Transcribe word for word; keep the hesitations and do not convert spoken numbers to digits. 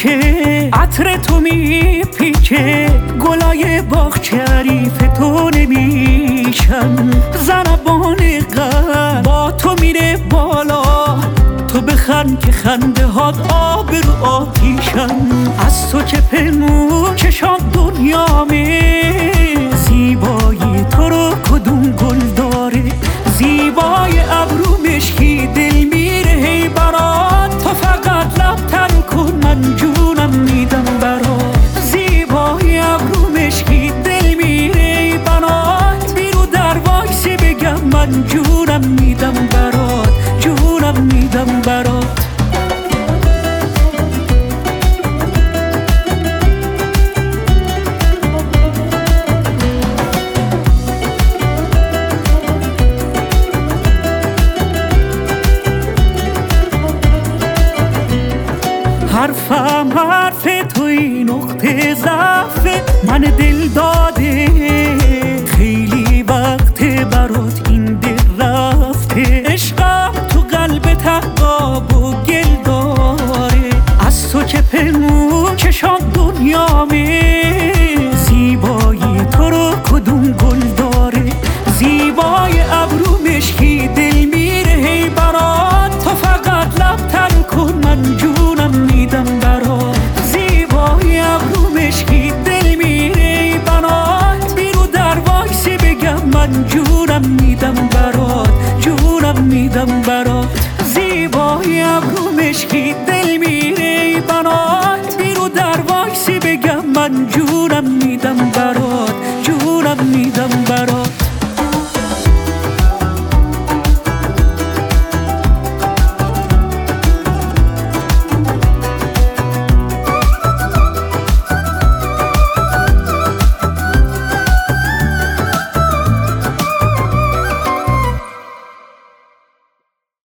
پیچه عطر تو میپیچه گلای باغ شریف تو نمیشن ضربان قلب با تو میره بالا تو بخند که خنده هات آب رو آتیشن از تو که پنهون چشات دنیامه زیبایی تو رو کدوم گل داره زیبای ابرو مشکی دل میره هی برات تو فقط لب تر کن من جونم میدم برات زیبای ابرو مشکی دل میره هی برات بیرو در وایسی بگم من جونم میدم برات جونم میدم برات حرفم حرف توی نقطه ضعف من دل داده خیلی وقت برات این دل رفته عشقم تو قلب تقاب و گل داره از تو که پنهون چشات دنیامه زیبایی تو رو کدوم گل داره زیبای ابرو مشکی دل میره هی برات تو فقط لب تر کن من جونم میدم برات زیبای ابرو مشکی دل میره برات بیرو در وایسی بگم من جونم میدم برات جونم میدم برات زیبای ابرو مشکی دل میره برات بیرو در وایسی بگم من جونم